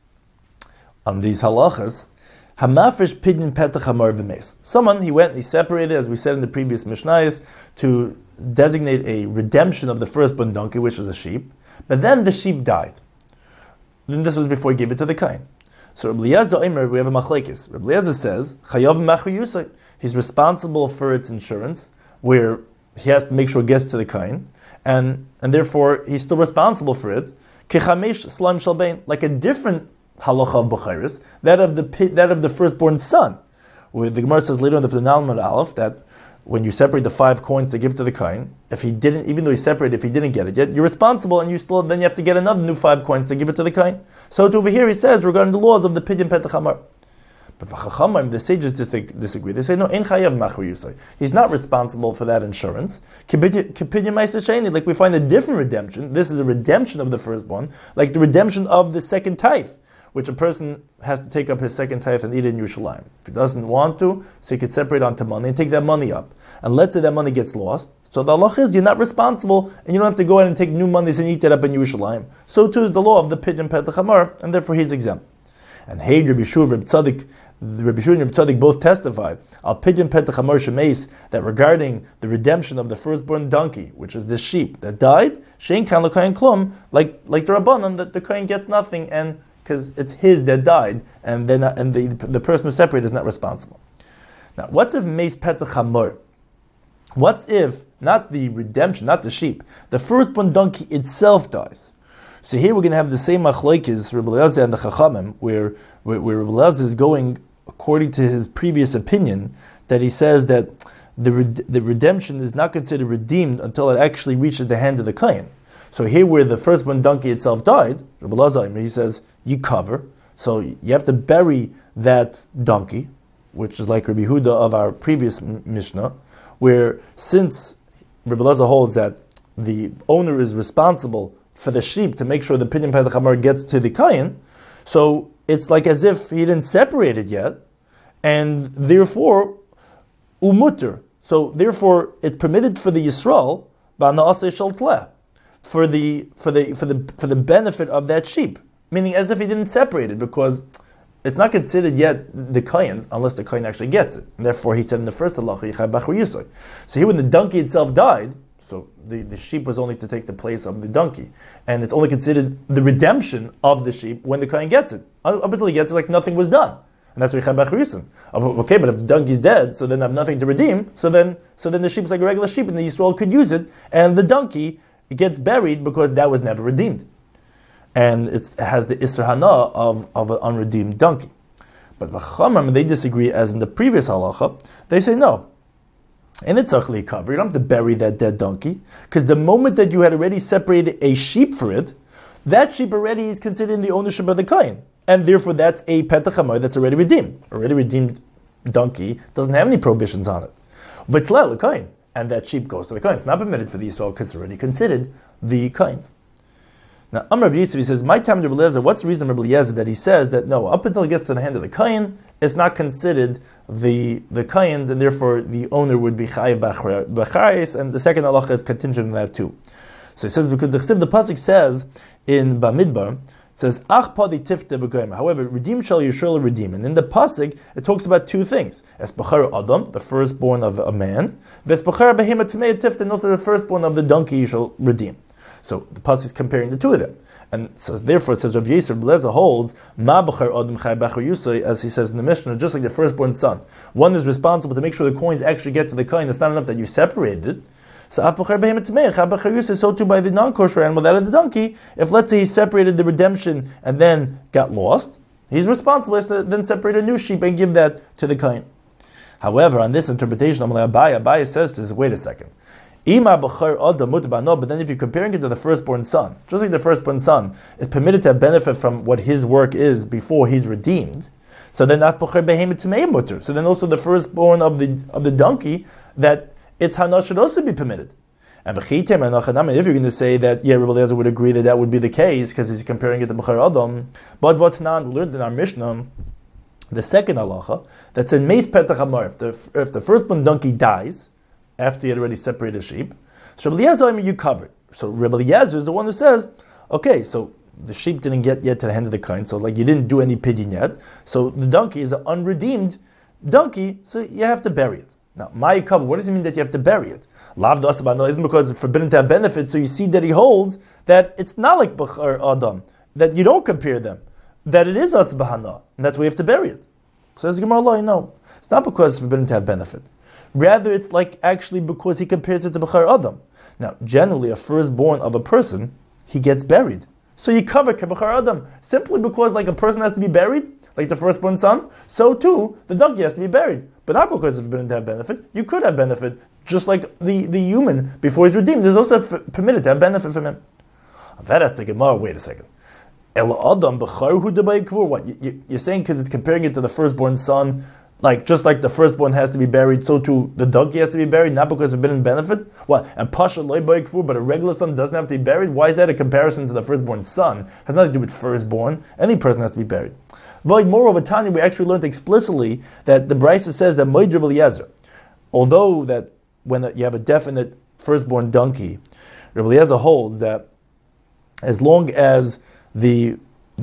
on these halachas. Hamafish pidyon petach hamar v'mes. Someone, he went and he separated, as we said in the previous Mishnayos, to designate a redemption of the firstborn donkey, which was a sheep, but then the sheep died. Then this was before he gave it to the Kohen. So Rabbi Eliezer Omer, we have a machlekes. Rabbi Eliezer says, Chayav machri yusay. He's responsible for its insurance, where he has to make sure it gets to the Kohen, and therefore he's still responsible for it. Kechamesh slaim shalbein, like a different halacha of Bechairis, that of the firstborn son. Where the Gemara says later on the Nalman Aleph that when you separate the 5 coins to give to the Kohen, if he didn't, even though he separated, if he didn't get it yet, you're responsible, and then you have to get another new 5 coins to give it to the Kohen. So over here he says regarding the laws of the pidyon petach hamar. But v'chachamim, the sages disagree. They say no, ein chayav machri yusay. He's not responsible for that insurance. Kipidyon ma'aseh sheni, like we find a different redemption. This is a redemption of the firstborn, like the redemption of the second tithe, which a person has to take up his second tithe and eat it in Yerushalayim. If he doesn't want to, so he could separate onto money and take that money up. And let's say that money gets lost. So the law is you're not responsible, and you don't have to go ahead and take new monies and eat it up in Yerushalayim. So too is the law of the pidyon petach hamar, and therefore he's exempt. And hey, Rabbi Shua, Rabbi Tzaddik and Rabbi Tzaddik both testified al pidyon petach hamar shemeis, that regarding the redemption of the firstborn donkey, which is the sheep that died, shein kan l'kohen klum, like the Rabbanan, that the Kohen gets nothing, and because it's his that died, and the person who separated is not responsible. Now, what's if meis petach hamar? What's if not the redemption, not the sheep, the firstborn donkey itself dies? So here we're going to have the same machlokes, Rabbi Eliezer and the Chachamim, where Rabbi Eliezer is going according to his previous opinion, that he says that the redemption is not considered redeemed until it actually reaches the hand of the Kohen. So here where the firstborn donkey itself died, Rabbi Eliezer, he says, you cover, so you have to bury that donkey, which is like Rabbi Huda of our previous Mishnah, where since Rabbi Eliezer holds that the owner is responsible for the sheep to make sure the pidyon petach hamar gets to the Kohen, so it's like as if he didn't separate it yet, and therefore umutter. So therefore, it's permitted for the Yisrael ba'na'aseh shel tleh, for the benefit of that sheep, meaning as if he didn't separate it, because it's not considered yet the Kohen's unless the Kohen actually gets it. And therefore, he said in the first halacha, yichai b'achar yisai. So here, when the donkey itself died, so the sheep was only to take the place of the donkey, and it's only considered the redemption of the sheep when the Kohen gets it. Up until he gets it, like nothing was done, and that's why yichai b'achar yisai. Okay, but if the donkey's dead, so then I have nothing to redeem. So then the sheep's like a regular sheep, and the Yisrael could use it, and the donkey gets buried because that was never redeemed. And it has the Isser Hana of an unredeemed donkey. But V'chamam, they disagree, as in the previous halacha. They say no. And it's actually covered. You don't have to bury that dead donkey, because the moment that you had already separated a sheep for it, that sheep already is considered in the ownership of the Kohen. And therefore that's a petach hamar that's already redeemed. Already redeemed donkey doesn't have any prohibitions on it. V'tlel the Kohen. And that sheep goes to the Kohen. It's not permitted for the Yisrael because it's already considered the Kohen's. Now, Amr Yisrael, he says, my time to Rabbi Eliezer, what's the reason Rabbi Eliezer that he says that no, up until it gets to the hand of the Kohen, it's not considered the Kohen's, and therefore the owner would be chayiv b'chayis, and the second halacha is contingent on that too. So he says, because the pasuk says in Bamidbar, it says, Ach padi tifte v'goyim. However, redeem shall you surely redeem. And in the pasuk, it talks about two things. Es b'char Adam, the firstborn of a man. Ves b'char behema tmei tifte, not the firstborn of the donkey you shall redeem. So the pasuk is comparing the two of them. And so therefore it says, Rabbi Yisrael Beleza holds, Ma b'char Adam chay b'char Yusay, as he says in the Mishnah, just like the firstborn son. One is responsible to make sure the coins actually get to the kohen. It's not enough that you separated it. So too by the non-kosher animal, that of the donkey, if let's say he separated the redemption and then got lost, he's responsible to then separate a new sheep and give that to the kohen. However, on this interpretation, Abaye says this, wait a second. But then if you're comparing it to the firstborn son, just like the firstborn son is permitted to have benefit from what his work is before he's redeemed, so then so then also the firstborn of the donkey, that its hana should also be permitted. And if you're going to say that, yeah, Rebbe Eliezer would agree that would be the case because he's comparing it to B'char Adam. But what's not learned in our Mishnah, the second halacha, that said, Meis Petach Hamar, if the firstborn donkey dies after he had already separated a sheep, so Rebbe Eliezer, you covered. So Rebbe Eliezer is the one who says, okay, so the sheep didn't get yet to the hand of the kohen, so like you didn't do any pidyon yet, so the donkey is an unredeemed donkey, so you have to bury it. Now, my cover, what does it mean that you have to bury it? Lav dasabano isn't because it's forbidden to have benefit, so you see that he holds that it's not like B'char Adam, that you don't compare them, that it is asbahana, and that's why you have to bury it. Says Gemara Allah, no. It's not because it's forbidden to have benefit. Rather, it's like actually because he compares it to B'char Adam. Now, generally, a firstborn of a person, he gets buried. So you cover B'char Adam, simply because like a person has to be buried, like the firstborn son, so too, the donkey has to be buried. But not because it's forbidden to have benefit. You could have benefit, just like the human, before he's redeemed. There's also permitted to have benefit from him. That has to get more. Wait a second. What? You're saying because it's comparing it to the firstborn son, like just like the firstborn has to be buried, so too the donkey has to be buried, not because it's forbidden benefit? What? And Pasha loy b'kvur, but a regular son doesn't have to be buried? Why is that a comparison to the firstborn son? It has nothing to do with firstborn. Any person has to be buried. Moreover, Tanya, we actually learned explicitly that the Brisa says that Moed Rebbe Eliezer, although that when you have a definite firstborn donkey, Rebbe Eliezer holds that as long as the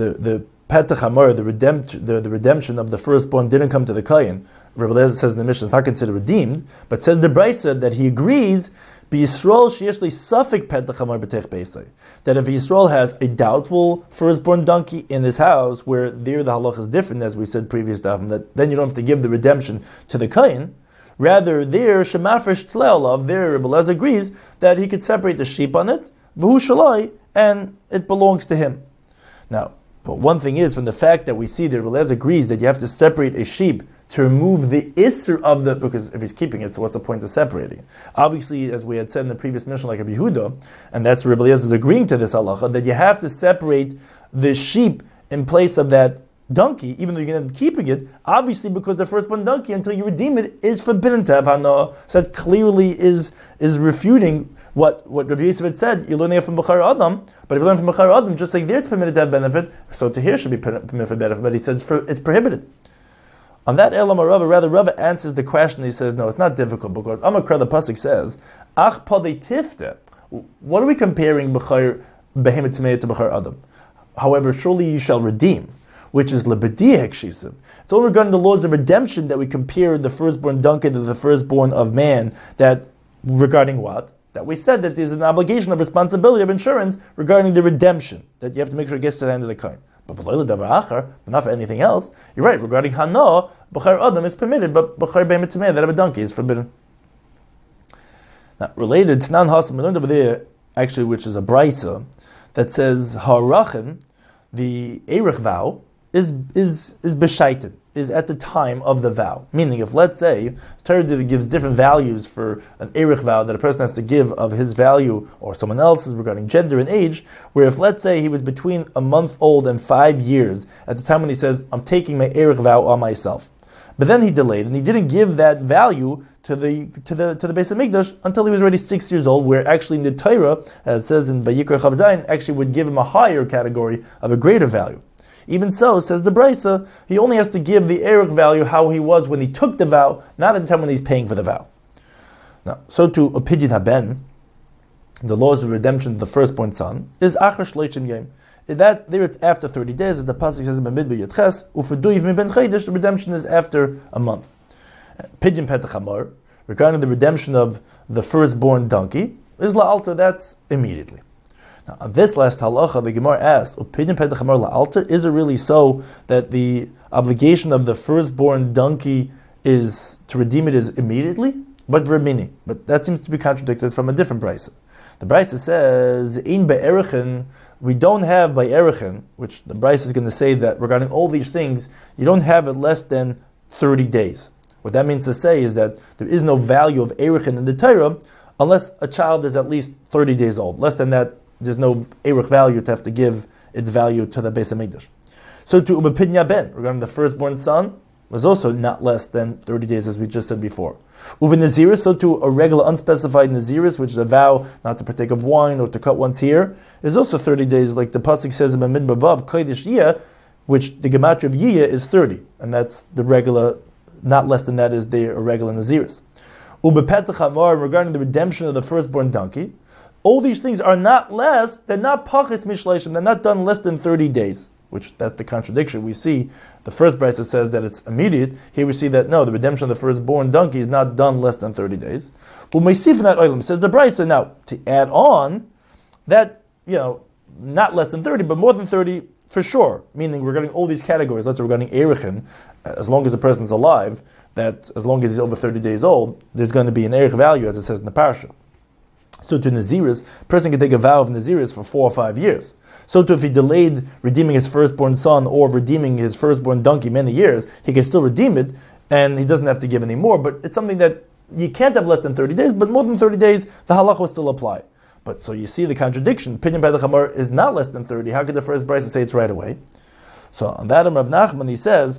Petach Hamar, the redemption of the firstborn didn't come to the kohen, Rebbe Eliezer says in the Mishnah, it's not considered redeemed, but says the Brisa that he agrees Yisrael sheyeshli safek petach hamar b'tech beisai, that if Yisrael has a doubtful firstborn donkey in his house, where there the halach is different, as we said previous to him, that then you don't have to give the redemption to the kohen. Rather, there shemafresh tle'olav, there Rebbe Eliezer agrees that he could separate the sheep on it, v'hu shalai, and it belongs to him. Now, but one thing is, from the fact that we see that Rebbe Eliezer agrees that you have to separate a sheep to remove the isser of the, because if he's keeping it, so what's the point of separating? Obviously, as we had said in the previous mission, like Rabbi Yehuda, and that's Rebbe Eliezer is agreeing to this halacha, that you have to separate the sheep in place of that donkey, even though you're going to end up keeping it, obviously because the firstborn donkey, until you redeem it, is forbidden to have hana. So that clearly is refuting what Rabbi Yosef had said. You learn it from B'char Adam, but if you learn from B'char Adam, just like there it's permitted to have benefit, so to here should be permitted for benefit, but he says it's prohibited. On that Elam Rava, rather Rava answers the question. He says, no, it's not difficult because Amakra the pasuk says, Ach padei tifte. What are we comparing B'char Behemet Tmei to B'char Adam? However, surely you shall redeem, which is lebedi hekshisim. It's only regarding the laws of redemption that we compare the firstborn donkey to the firstborn of man. That regarding what? That we said that there's an obligation of responsibility of insurance regarding the redemption, that you have to make sure it gets to the end of the coin. But not for anything else. You're right, regarding Hana, B'char Adam is permitted, but B'char Behemet Tameh, that of a donkey, is forbidden. Now, related to Tanan Hasam, we learned over there, actually, which is a Brisa, that says, Ha'arachin, the Erech vow, is B'shaitin, is at the time of the vow. Meaning, if let's say, Torah gives different values for an Erech vow that a person has to give of his value or someone else's regarding gender and age, where if let's say he was between a month old and 5 years at the time when he says, I'm taking my Erech vow on myself. But then he delayed and he didn't give that value to the Beis Hamikdash until he was already 6 years old, where actually in the Torah, as it says in Vayikra Chav Zayin, actually would give him a higher category of a greater value. Even so, says the Brisa, he only has to give the Erech value how he was when he took the vow, not at the time when he's paying for the vow. Now, so to Pidyon Haben, the laws of redemption of the firstborn son, is Achar Shloshim Yom. That there it's after 30 days, as the pasuk says in Bamidbar Yotches, u'ferduiv mi ben chaydish, the redemption is after a month. Pidyon Petach Hamor, regarding the redemption of the firstborn donkey, is la'alter, that's immediately. Now, on this last halacha, the Gemara asked, Pidyon Petach Hamor la'alter, is it really so that the obligation of the firstborn donkey is to redeem it is immediately? But vermini. But that seems to be contradicted from a different brisa. The brisa says, in be'erechen, we don't have by erechen, which the brisa is going to say that regarding all these things, you don't have it less than 30 days. What that means to say is that there is no value of erechen in the Torah unless a child is at least 30 days old. Less than that, there's no erech value to have to give its value to the Beis HaMikdash. So to Ubepidnya Ben, regarding the firstborn son, was also not less than 30 days, as we just said before. Uve Naziris, so to a regular unspecified Naziris, which is a vow not to partake of wine or to cut one's hair, is also 30 days, like the pasuk says in Bamidbar Vav, Kodesh Yiyah, which the gematria of Yiyah is 30, and that's the regular, not less than that is the irregular Naziris. Ube Petach Hamor, regarding the redemption of the firstborn donkey, all these things are not less, they're not pachis mishleishim, they're not done less than 30 days. Which that's the contradiction. We see the first brisa says that it's immediate. Here we see that no, the redemption of the firstborn donkey is not done less than 30 days. U'meisif that oilam, says the brisa. Now to add on that, not less than 30, but more than 30 for sure. Meaning regarding all these categories. Let's say regarding erechin, as long as the person's alive, that as long as he's over 30 days old, there's going to be an erech value, as it says in the parasha. So to Naziris, a person can take a vow of Naziris for 4 or 5 years. So too, if he delayed redeeming his firstborn son or redeeming his firstborn donkey many years, he can still redeem it, and he doesn't have to give any more. But it's something that you can't have less than 30 days, but more than 30 days, the halacha will still apply. But so you see the contradiction. Pidyon Petach Hamor is not less than 30. How could the first brisa say it's right away? So on that, Rav Nachman, he says,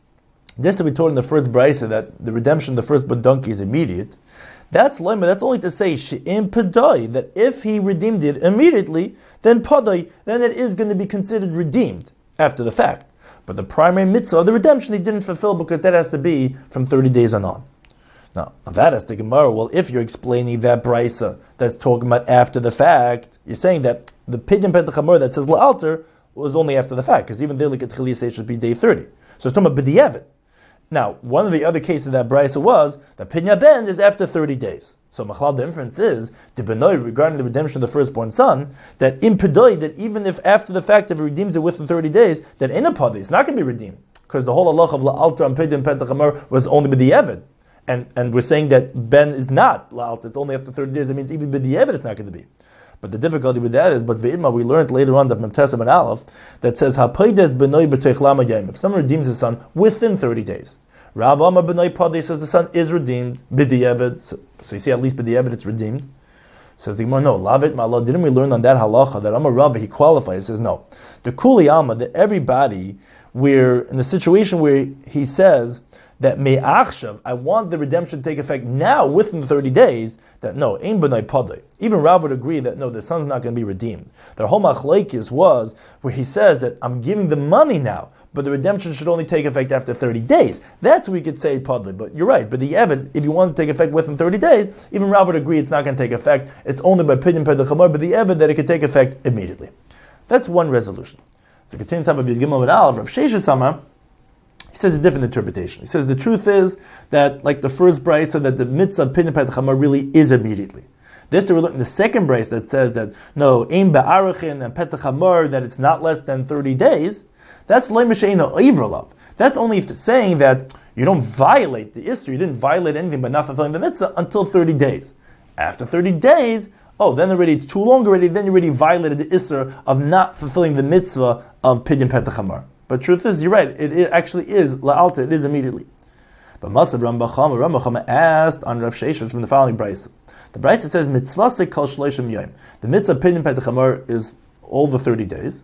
this to be taught in the first brisa that the redemption of the firstborn donkey is immediate. That's lemma. That's only to say she'im padai, that if he redeemed it immediately, then padai, then it is going to be considered redeemed after the fact. But the primary mitzvah of the redemption he didn't fulfill because that has to be from 30 days on. Now, that has the Gemara. Well, if you're explaining that brisa that's talking about after the fact, you're saying that the Pidyon Petach Hamor that says la'alter was only after the fact, because even there, like at Chilisa, it should be day 30. So it's talking about b'di'evet. Now, one of the other cases of that brisa was that Pidyon Ben is after 30 days. So Machlal, the inference is, the Benoi, regarding the redemption of the firstborn son, that in Pedoi, that even if after the fact if he redeems it within 30 days, that in a Padoi, it's not going to be redeemed. Because the whole halach of La'alta and Pidyon Petach Hamor was only with the Evid. And we're saying that Ben is not La'alta, it's only after 30 days, it means even with the Evid it's not going to be. But the difficulty with that is, but Ve'idma, we learned later on, that Memtesam and Aleph, that says, HaPaides Benoi b'toich lama yayim, if someone redeems his son within 30 days. Rav Amar Benoi Padei says the son is redeemed, b'di'evid, so you see at least b'di'evid it's redeemed. Says the Gemara, no, Lavit Ma'ala, didn't we learn on that halacha, that Amar Rav, he qualifies, he says no. The Kuli Alma, that everybody, we're in a situation where he says, that me'achshav, I want the redemption to take effect now within 30 days, that no, ein b'nai padai. Even Rav would agree that no, the son's not going to be redeemed. Their whole machlekes was where he says that I'm giving the money now, but the redemption should only take effect after 30 days. That's where we could say padai. But you're right, but the evid, if you want to take effect within 30 days, even Rav would agree it's not going to take effect. It's only by Pidyon Petach Hamor, but the evid that it could take effect immediately. That's one resolution. So continue to have a Yud Gimel with Aleph, Rav Sheshes Sama, he says a different interpretation. He says the truth is that, like the first brisa, that the mitzvah of Pidyon Petach Hamor really is immediately. This to relate in the second brisa that says that no, ein ba'arachin and Petach Hamor, that it's not less than 30 days. That's loy m'she'eino oivralav. That's only saying that you don't violate the Isser, you didn't violate anything by not fulfilling the mitzvah until 30 days. After 30 days, then already it's too long already, then you already violated the Isser of not fulfilling the mitzvah of Pidyon Petach Hamor. But truth is, you're right, it actually is la'alter, it is immediately. But Masav Rambacham asked on Rav Sheshes from the following brisa. The brisa says, mitzvah kol shloshim yom. The mitzvah of Pidyon Petach Hamor is all the 30 days.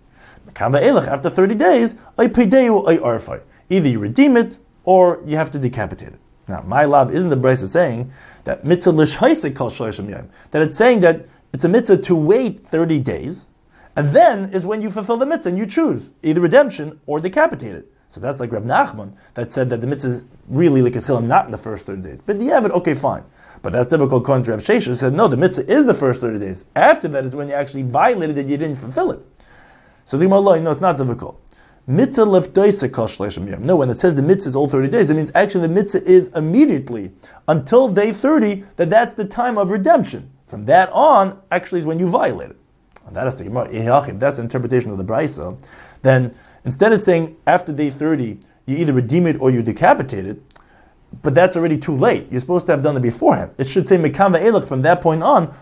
After 30 days, either you redeem it, or you have to decapitate it. Now, my love, isn't the brisa saying that mitzvah l'shhaisek kol shloshim yom? That it's saying that it's a mitzvah to wait 30 days, and then is when you fulfill the mitzvah and you choose either redemption or decapitate it. So that's like Rav Nachman that said that the mitzvah is really like a chilim not in the first 30 days. But the Evid, okay, fine. But that's difficult according to Rav Sheshes, said no, the mitzvah is the first 30 days. After that is when you actually violated it, you didn't fulfill it. So the Gemara, no, it's not difficult. Mitzvah lefdoisa kol shleishim yom. No, when it says the mitzvah is all 30 days, it means actually the mitzvah is immediately until day 30, that's the time of redemption. From that on, actually is when you violate it. And that is the Gemara. If that's the interpretation of the Brisa, then instead of saying after day 30, you either redeem it or you decapitate it, but that's already too late. You're supposed to have done it beforehand. It should say Mekam ve'elach from that point on,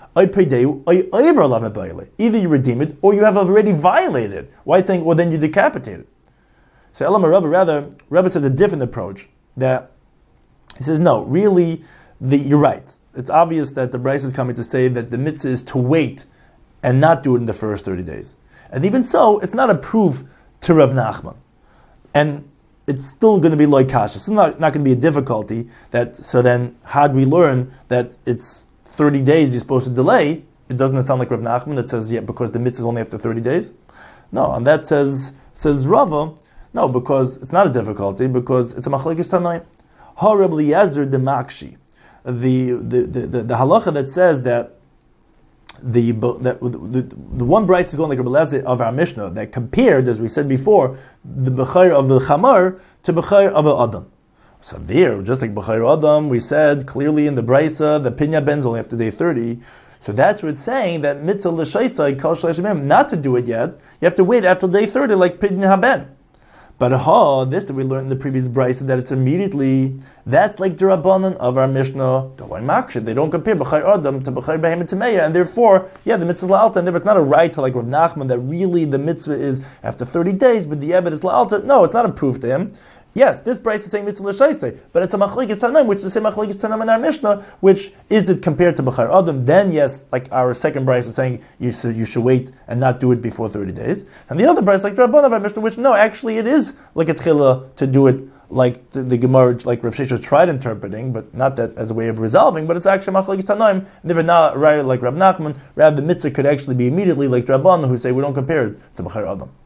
either you redeem it or you have already violated it. Why it's saying, well then you decapitate it? So Elam Rava says a different approach, that he says, no, really, you're right. It's obvious that the Bryce is coming to say that the mitzvah is to wait and not do it in the first 30 days. And even so, it's not a proof to Rav Nachman. And it's still going to be loy kasha. It's not going to be a difficulty. So then, how do we learn that it's 30 days you're supposed to delay? It doesn't sound like Rav Nachman that says, yeah, because the mitzvah is only after 30 days. No, and that says Rava, no, because it's not a difficulty, because it's a machlekes tanaim. Ha Reb Eliezer de Makshi. The halacha that says that the one Bryce is going like Reb Eliezer of our Mishnah that compared, as we said before, the Bechayr of the Chamar to Bechayr of the Adam. So there, just like Bechayr Adam, we said clearly in the Brisa, the Pinya Ben's only after day 30. So that's what it's saying, that Mitzvah L'Shaisai, Kol Shleishim, not to do it yet. You have to wait after day 30 like Pinya Ben. But this that we learned in the previous Brisa, that it's immediately, that's like the Rabbanan of our Mishnah. They don't compare B'chai Adam to B'chai Behem Tameya, and therefore, the mitzvah is la'alta, and therefore it's not a right to like Rav Nachman that really the mitzvah is after 30 days, but the Eved is la'alta. No, it's not a proof to him. Yes, this Brisa is saying mitzvah l'shaisei, but it's a machlekes tanaim, which is the same machlekes tanaim in our Mishnah, which is it compared to B'chai Adam. Then yes, like our second Brisa is saying you should wait and not do it before 30 days. And the other Brisa, like the Rabban of our Mishnah, which no, actually it is like a tchila to do it like the Gemara, like Rav Sheshes tried interpreting, but not that as a way of resolving, but it's actually machlekes tanaim, never not right like Rav Nachman. Rather, the mitzvah could actually be immediately like the Rabban who say we don't compare it to B'chai Adam.